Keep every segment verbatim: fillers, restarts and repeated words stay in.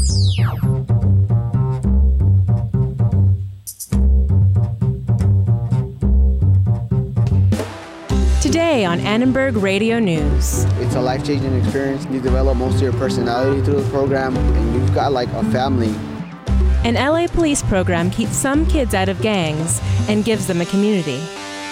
Today on Annenberg Radio News. It's a life-changing experience. You develop most of your personality through the program, and you've got like a family. An L A police program keeps some kids out of gangs and gives them a community.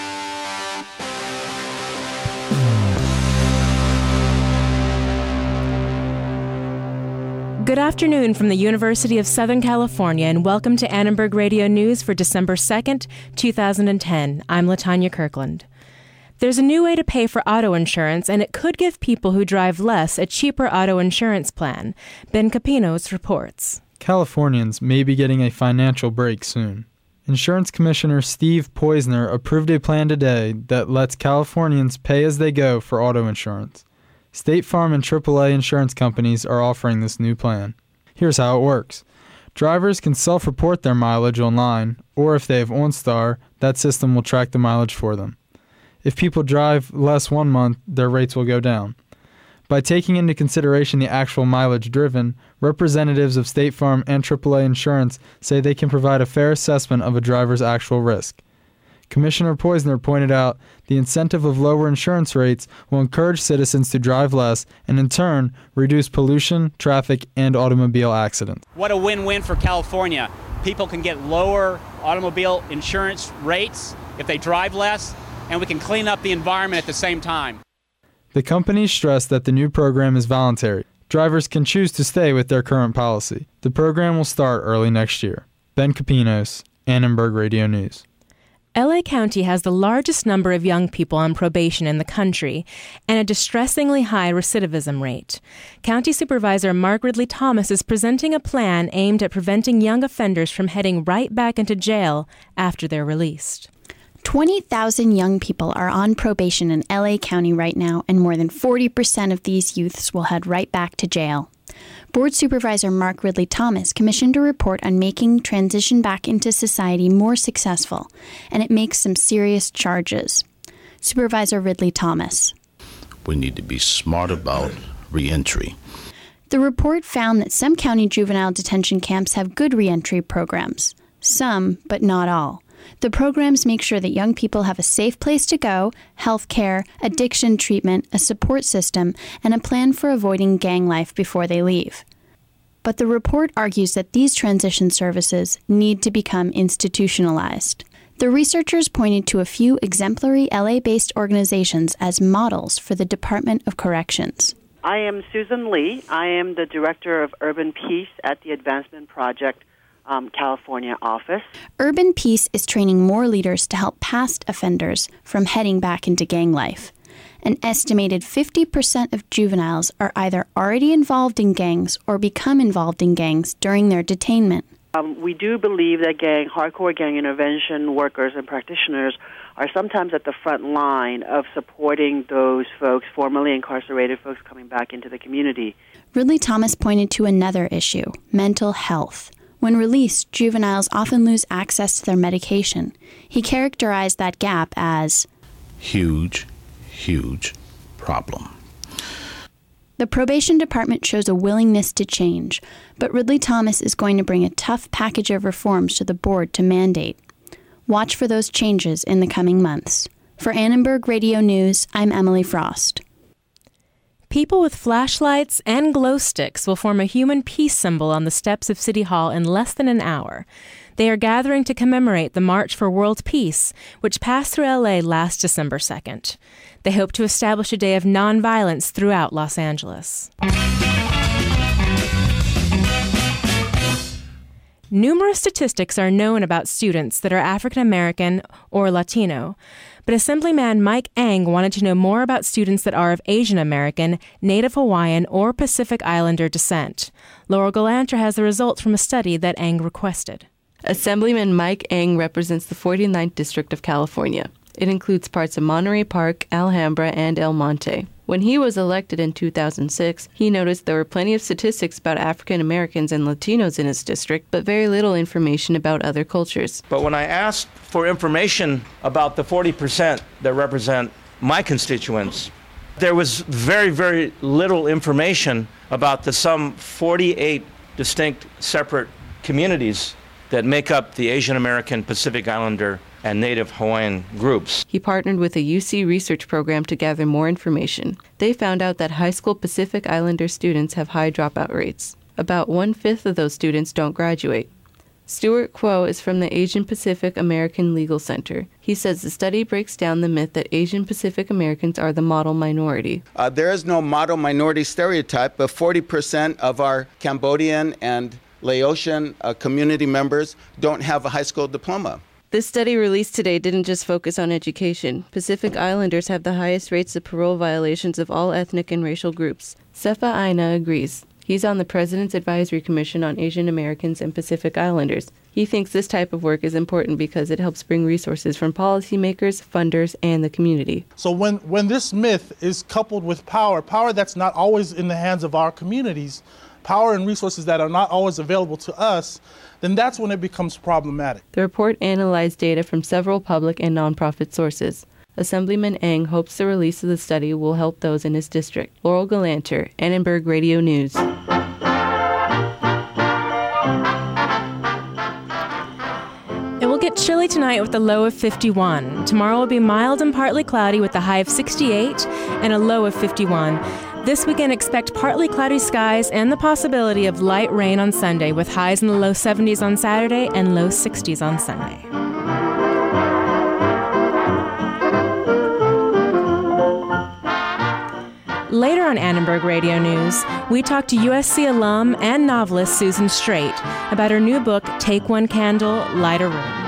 Good afternoon from the University of Southern California, and welcome to Annenberg Radio News for December second, two thousand ten. I'm LaTanya Kirkland. There's a new way to pay for auto insurance, and it could give people who drive less a cheaper auto insurance plan. Ben Capinos reports. Californians may be getting a financial break soon. Insurance Commissioner Steve Poizner approved a plan today that lets Californians pay as they go for auto insurance. State Farm and triple A insurance companies are offering this new plan. Here's how it works. Drivers can self-report their mileage online, or if they have OnStar, that system will track the mileage for them. If people drive less one month, their rates will go down. By taking into consideration the actual mileage driven, representatives of State Farm and triple A Insurance say they can provide a fair assessment of a driver's actual risk. Commissioner Poizner pointed out the incentive of lower insurance rates will encourage citizens to drive less and, in turn, reduce pollution, traffic, and automobile accidents. What a win-win for California. People can get lower automobile insurance rates if they drive less, and we can clean up the environment at the same time. The companies stress that the new program is voluntary. Drivers can choose to stay with their current policy. The program will start early next year. Ben Capinos, Annenberg Radio News. L A County has the largest number of young people on probation in the country and a distressingly high recidivism rate. County Supervisor Mark Ridley Thomas is presenting a plan aimed at preventing young offenders from heading right back into jail after they're released. twenty thousand young people are on probation in L A County right now, and more than forty percent of these youths will head right back to jail. Board Supervisor Mark Ridley Thomas commissioned a report on making transition back into society more successful, and it makes some serious charges. Supervisor Ridley Thomas. We need to be smart about reentry. The report found that some county juvenile detention camps have good reentry programs. Some, but not all. The programs make sure that young people have a safe place to go, health care, addiction treatment, a support system, and a plan for avoiding gang life before they leave. But the report argues that these transition services need to become institutionalized. The researchers pointed to a few exemplary L A-based organizations as models for the Department of Corrections. I am Susan Lee. I am the Director of Urban Peace at the Advancement Project Um, California office. Urban Peace is training more leaders to help past offenders from heading back into gang life. An estimated fifty percent of juveniles are either already involved in gangs or become involved in gangs during their detainment. Um, we do believe that gang, hardcore gang intervention workers and practitioners are sometimes at the front line of supporting those folks, formerly incarcerated folks, coming back into the community. Ridley Thomas pointed to another issue, mental health. When released, juveniles often lose access to their medication. He characterized that gap as huge, huge problem. The probation department shows a willingness to change, but Ridley Thomas is going to bring a tough package of reforms to the board to mandate. Watch for those changes in the coming months. For Annenberg Radio News, I'm Emily Frost. People with flashlights and glow sticks will form a human peace symbol on the steps of City Hall in less than an hour. They are gathering to commemorate the March for World Peace, which passed through L A last December second. They hope to establish a day of nonviolence throughout Los Angeles. Numerous statistics are known about students that are African American or Latino, but Assemblyman Mike Eng wanted to know more about students that are of Asian American, Native Hawaiian, or Pacific Islander descent. Laurel Galanter has the results from a study that Eng requested. Assemblyman Mike Eng represents the forty-ninth District of California. It includes parts of Monterey Park, Alhambra, and El Monte. When he was elected in two thousand six, he noticed there were plenty of statistics about African Americans and Latinos in his district, but very little information about other cultures. But when I asked for information about the forty percent that represent my constituents, there was very, very little information about the some forty-eight distinct, separate communities that make up the Asian American, Pacific Islander, and Native Hawaiian groups. He partnered with a U C research program to gather more information. They found out that high school Pacific Islander students have high dropout rates. About one-fifth of those students don't graduate. Stuart Kuo is from the Asian Pacific American Legal Center. He says the study breaks down the myth that Asian Pacific Americans are the model minority. Uh, there is no model minority stereotype, but forty percent of our Cambodian and Laotian uh, community members don't have a high school diploma. This study released today didn't just focus on education. Pacific Islanders have the highest rates of parole violations of all ethnic and racial groups. Sefa Aina agrees. He's on the President's Advisory Commission on Asian Americans and Pacific Islanders. He thinks this type of work is important because it helps bring resources from policymakers, funders, and the community. So when, when this myth is coupled with power, power that's not always in the hands of our communities, power and resources that are not always available to us, then that's when it becomes problematic. The report analyzed data from several public and nonprofit sources. Assemblyman Eng hopes the release of the study will help those in his district. Laurel Galanter, Annenberg Radio News. It will get chilly tonight with a low of fifty-one. Tomorrow will be mild and partly cloudy with a high of sixty-eight and a low of fifty-one. This weekend, expect partly cloudy skies and the possibility of light rain on Sunday with highs in the low seventies on Saturday and low sixties on Sunday. Later on Annenberg Radio News, we talk to U S C alum and novelist Susan Straight about her new book, Take One Candle, Light a Room.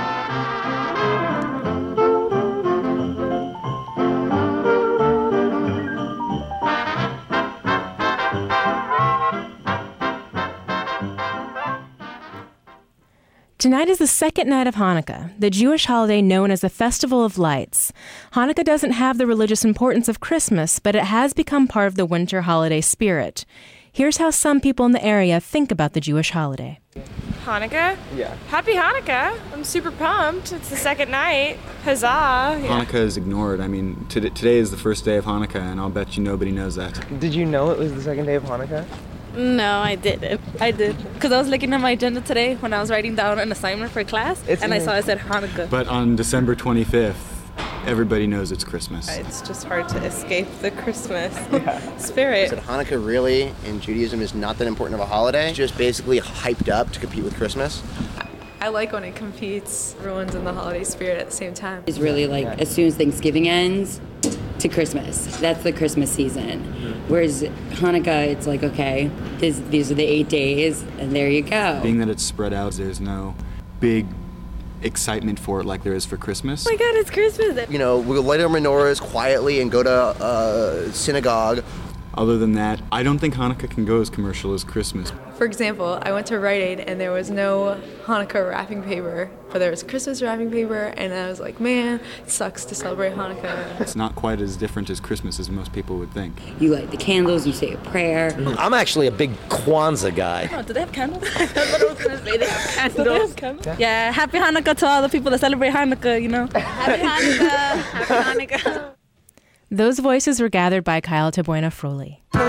Tonight is the second night of Hanukkah, the Jewish holiday known as the Festival of Lights. Hanukkah doesn't have the religious importance of Christmas, but it has become part of the winter holiday spirit. Here's how some people in the area think about the Jewish holiday. Hanukkah? Yeah. Happy Hanukkah. I'm super pumped. It's the second night. Huzzah. Yeah. Hanukkah is ignored. I mean, t- today is the first day of Hanukkah, and I'll bet you nobody knows that. Did you know it was the second day of Hanukkah? No, I didn't. I did. Because I was looking at my agenda today when I was writing down an assignment for class, It's and I amazing. saw it said Hanukkah. But on December twenty-fifth, everybody knows it's Christmas. It's just hard to escape the Christmas spirit. So Hanukkah really, in Judaism, is not that important of a holiday. It's just basically hyped up to compete with Christmas. I like when it competes, everyone's in the holiday spirit at the same time. It's really like as soon as Thanksgiving ends to Christmas. That's the Christmas season. Whereas Hanukkah, it's like, okay, this, these are the eight days, and there you go. Being that it's spread out, there's no big excitement for it like there is for Christmas. Oh my God, it's Christmas. You know, we'll light our menorahs quietly and go to uh, synagogue. Other than that, I don't think Hanukkah can go as commercial as Christmas. For example, I went to Rite Aid and there was no Hanukkah wrapping paper, but there was Christmas wrapping paper, and I was like, man, it sucks to celebrate Hanukkah. It's not quite as different as Christmas as most people would think. You light the candles, you say a prayer. I'm actually a big Kwanzaa guy. Oh, do they have candles? That's what I was going to say. They have candles. Do they have candles? Yeah, happy Hanukkah to all the people that celebrate Hanukkah, you know. Happy Hanukkah. Happy Hanukkah. Those voices were gathered by Kyle Tabuena Froley. Here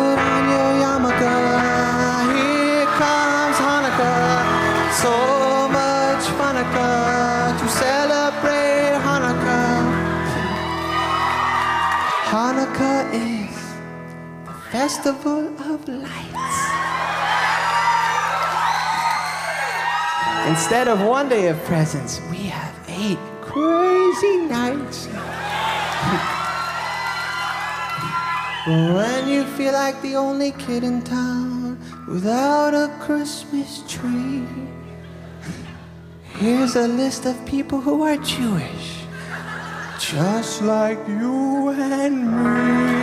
comes Hanukkah, so much Hanukkah to celebrate Hanukkah. Hanukkah is the festival of lights. Instead of one day of presents, we have eight crazy nights. When you feel like the only kid in town without a Christmas tree, here's a list of people who are Jewish, just like you and me.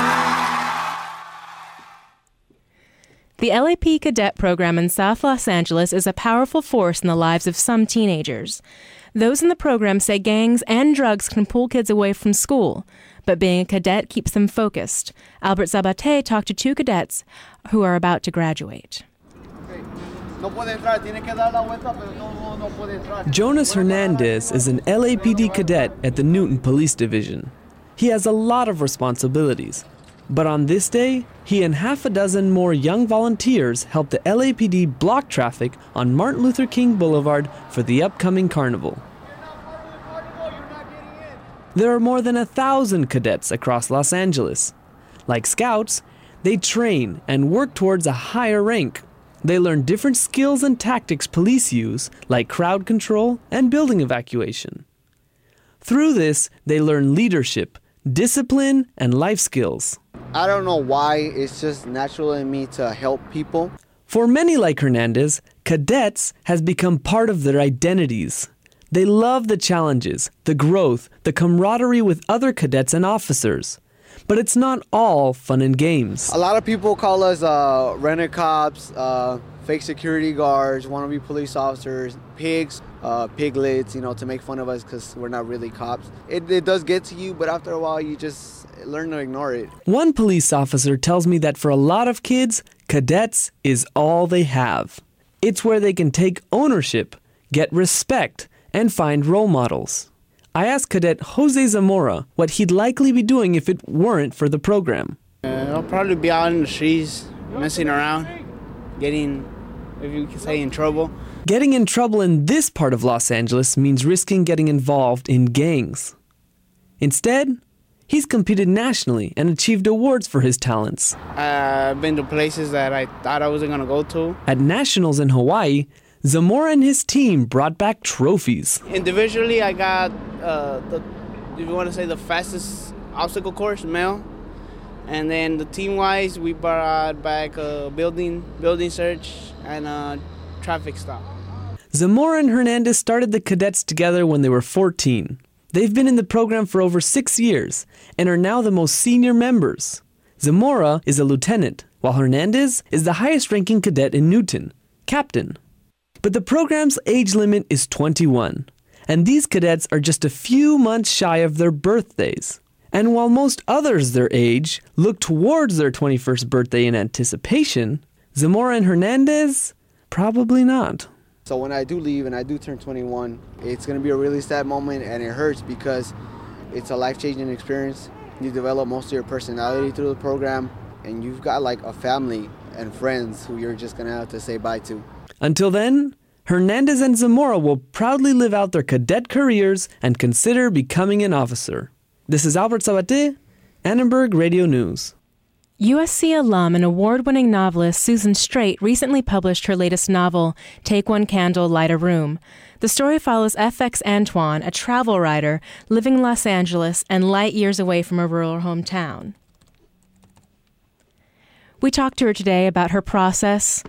The L A P Cadet Program in South Los Angeles is a powerful force in the lives of some teenagers. Those in the program say gangs and drugs can pull kids away from school, but being a cadet keeps them focused. Albert Zabate talked to two cadets who are about to graduate. Jonas Hernandez is an L A P D cadet at the Newton Police Division. He has a lot of responsibilities. But on this day, he and half a dozen more young volunteers helped the L A P D block traffic on Martin Luther King Boulevard for the upcoming carnival. There are more than a thousand cadets across Los Angeles. Like scouts, they train and work towards a higher rank. They learn different skills and tactics police use, like crowd control and building evacuation. Through this, they learn leadership, discipline, and life skills. I don't know why, it's just natural in me to help people. For many like Hernandez, cadets has become part of their identities. They love the challenges, the growth, the camaraderie with other cadets and officers. But it's not all fun and games. A lot of people call us uh, rented cops, uh, fake security guards, wannabe police officers, pigs, uh, piglets, you know, to make fun of us because we're not really cops. It, it does get to you, but after a while you just learn to ignore it. One police officer tells me that for a lot of kids, cadets is all they have. It's where they can take ownership, get respect, and find role models. I asked Cadet Jose Zamora what he'd likely be doing if it weren't for the program. Uh, I'll probably be out in the streets, messing around, getting, if you could say, in trouble. Getting in trouble in this part of Los Angeles means risking getting involved in gangs. Instead, he's competed nationally and achieved awards for his talents. Uh, I've been to places that I thought I wasn't going to go to. At nationals in Hawaii, Zamora and his team brought back trophies. Individually, I got, uh, the, if you want to say, the fastest obstacle course, male. And then the team-wise, we brought back a building, building search and a traffic stop. Zamora and Hernandez started the cadets together when they were fourteen. They've been in the program for over six years and are now the most senior members. Zamora is a lieutenant, while Hernandez is the highest-ranking cadet in Newton, captain. But the program's age limit is twenty-one, and these cadets are just a few months shy of their birthdays. And while most others their age look towards their twenty-first birthday in anticipation, Zamora and Hernandez, probably not. So when I do leave and I do turn twenty-one, it's going to be a really sad moment, and it hurts because it's a life-changing experience. You develop most of your personality through the program, and you've got like a family and friends who you're just going to have to say bye to. Until then, Hernandez and Zamora will proudly live out their cadet careers and consider becoming an officer. This is Albert Sabate, Annenberg Radio News. U S C alum and award-winning novelist Susan Straight recently published her latest novel, Take One Candle, Light a Room. The story follows F X Antoine, a travel writer living in Los Angeles and light years away from her rural hometown. We talked to her today about her process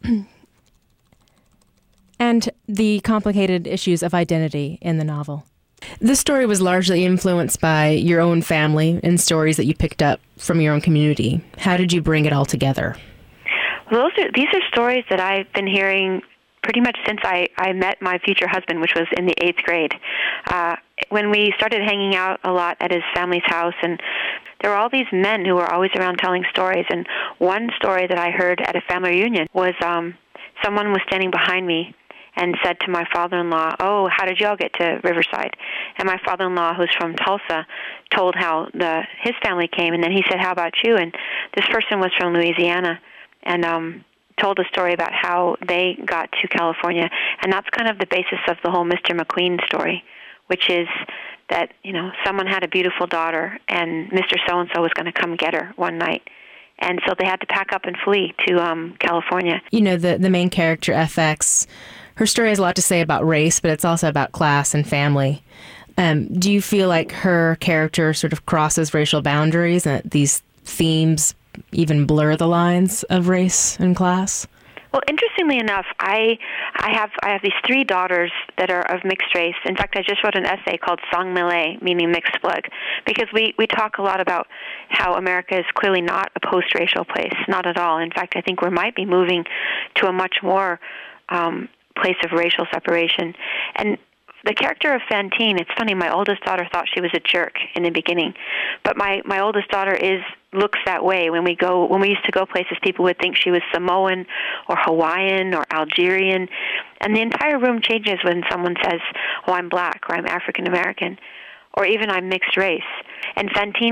and the complicated issues of identity in the novel. This story was largely influenced by your own family and stories that you picked up from your own community. How did you bring it all together? Well, those are, these are stories that I've been hearing pretty much since I, I met my future husband, which was in the eighth grade. Uh, when we started hanging out a lot at his family's house, and there were all these men who were always around telling stories. And one story that I heard at a family reunion was um, someone was standing behind me and said to my father-in-law, "Oh, how did y'all get to Riverside?" And my father-in-law, who's from Tulsa, told how the his family came, and then he said, "How about you?" And this person was from Louisiana, and um, told a story about how they got to California, and that's kind of the basis of the whole Mister McQueen story, which is that, you know, someone had a beautiful daughter, and Mister So-and-so was going to come get her one night. And so they had to pack up and flee to um, California. You know, the, the main character, F X, her story has a lot to say about race, but it's also about class and family. Um, do you feel like her character sort of crosses racial boundaries and that these themes even blur the lines of race and class? Well, interestingly enough, I I have I have these three daughters that are of mixed race. In fact, I just wrote an essay called Sang Millet, meaning mixed blood, because we, we talk a lot about how America is clearly not a post-racial place, not at all. In fact, I think we might be moving to a much more um, place of racial separation. And the character of Fantine, it's funny, my oldest daughter thought she was a jerk in the beginning, but my, my oldest daughter is looks that way. When we go, when we used to go places, people would think she was Samoan or Hawaiian or Algerian, and the entire room changes when someone says, "Oh, I'm black," or "I'm African American," or even "I'm mixed race." And Fantine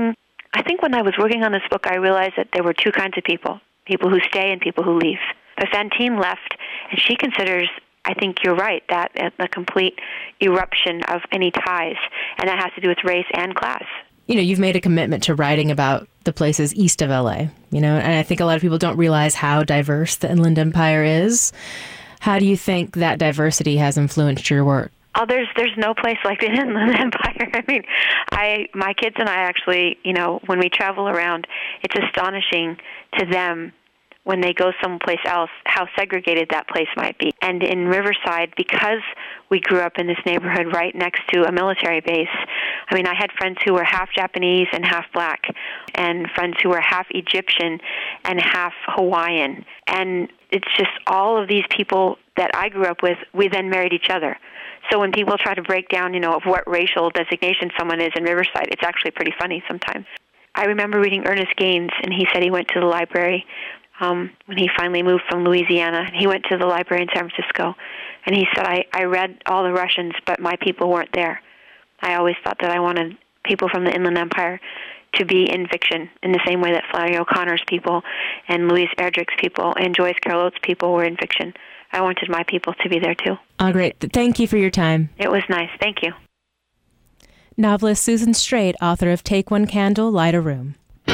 I think when I was working on this book, I realized that there were two kinds of people, people who stay and people who leave. But Fantine left, and she considers, I think you're right, that a complete eruption of any ties, and that has to do with race and class. You know, you've made a commitment to writing about the places east of L A, you know, and I think a lot of people don't realize how diverse the Inland Empire is. How do you think that diversity has influenced your work? Oh, there's there's no place like the Inland Empire. I mean, I my kids and I actually, you know, when we travel around, it's astonishing to them when they go someplace else how segregated that place might be. And in Riverside, because we grew up in this neighborhood right next to a military base, I mean, I had friends who were half Japanese and half black, and friends who were half Egyptian and half Hawaiian. And it's just all of these people that I grew up with, we then married each other. So when people try to break down, you know, of what racial designation someone is in Riverside, it's actually pretty funny sometimes. I remember reading Ernest Gaines, and he said he went to the library um, when he finally moved from Louisiana. He went to the library in San Francisco, and he said, I, I read all the Russians, but my people weren't there. I always thought that I wanted people from the Inland Empire to be in fiction in the same way that Flannery O'Connor's people and Louise Erdrich's people and Joyce Carol Oates' people were in fiction. I wanted my people to be there, too. Oh, great. Thank you for your time. It was nice. Thank you. Novelist Susan Straight, author of Take One Candle, Light a Room.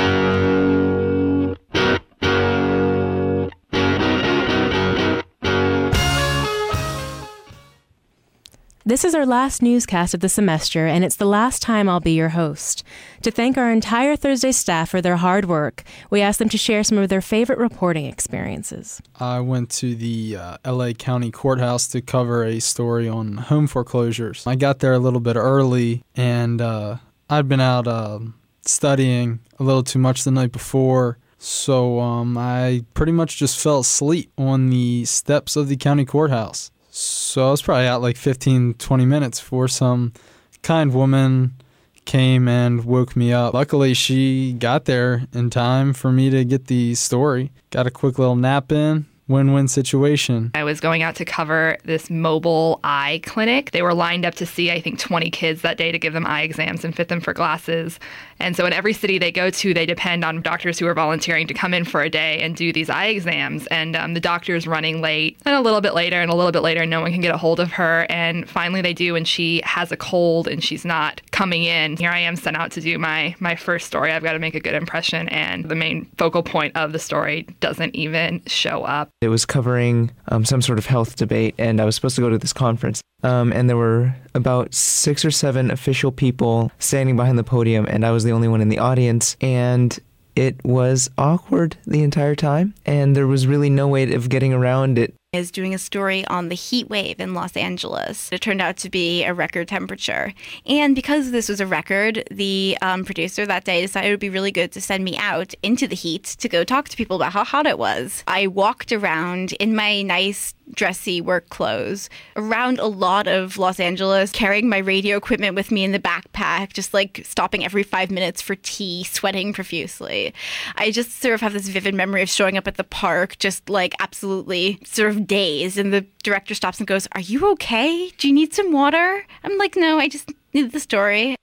This is our last newscast of the semester, and it's the last time I'll be your host. To thank our entire Thursday staff for their hard work, we asked them to share some of their favorite reporting experiences. I went to the uh, L A County Courthouse to cover a story on home foreclosures. I got there a little bit early, and uh, I'd been out uh, studying a little too much the night before, so um, I pretty much just fell asleep on the steps of the county courthouse. So I was probably out like fifteen, twenty minutes before some kind woman came and woke me up. Luckily, she got there in time for me to get the story. Got a quick little nap in. Win-win situation. I was going out to cover this mobile eye clinic. They were lined up to see, I think, twenty kids that day to give them eye exams and fit them for glasses. And so in every city they go to, they depend on doctors who are volunteering to come in for a day and do these eye exams. And um, the doctor's running late, and a little bit later, and a little bit later, no one can get a hold of her. And finally they do, and she has a cold, and she's not coming in. Here I am sent out to do my, my first story. I've got to make a good impression, and the main focal point of the story doesn't even show up. It was covering um, some sort of health debate, and I was supposed to go to this conference. Um, and there were about six or seven official people standing behind the podium, and I was the only one in the audience. And it was awkward the entire time, and there was really no way of getting around it. Is doing a story on the heat wave in Los Angeles. It turned out to be a record temperature. And because this was a record, the um, producer that day decided it would be really good to send me out into the heat to go talk to people about how hot it was. I walked around in my nice, dressy work clothes around a lot of Los Angeles, carrying my radio equipment with me in the backpack, just like stopping every five minutes for tea, sweating profusely. I just sort of have this vivid memory of showing up at the park, just like absolutely sort of days, and the director stops and goes, "Are you okay? Do you need some water?" I'm like, "No, I just need the story."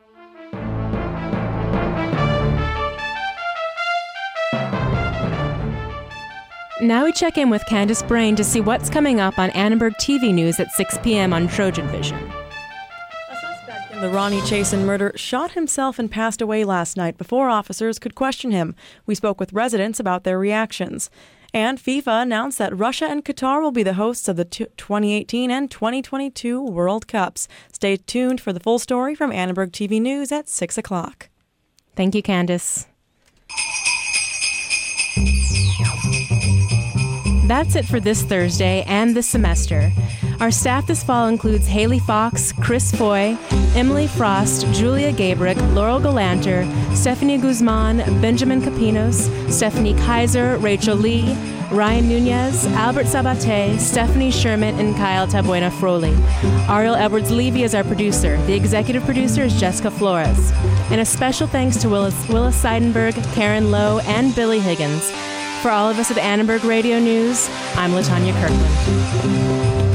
Now we check in with Candace Brain to see what's coming up on Annenberg T V News at six p.m. on Trojan Vision. The Ronnie Chasen murder shot himself and passed away last night before officers could question him. We spoke with residents about their reactions. And FIFA announced that Russia and Qatar will be the hosts of the twenty eighteen and twenty twenty-two World Cups. Stay tuned for the full story from Annenberg T V News at six o'clock. Thank you, Candace. That's it for this Thursday and this semester. Our staff this fall includes Haley Fox, Chris Foy, Emily Frost, Julia Gabrick, Laurel Galanter, Stephanie Guzman, Benjamin Capinos, Stephanie Kaiser, Rachel Lee, Ryan Nunez, Albert Sabate, Stephanie Sherman, and Kyle Tabuena Froley. Ariel Edwards-Levy is our producer. The executive producer is Jessica Flores. And a special thanks to Willis, Willis Seidenberg, Karen Lowe, and Billy Higgins. For all of us at Annenberg Radio News, I'm LaTanya Kirkland.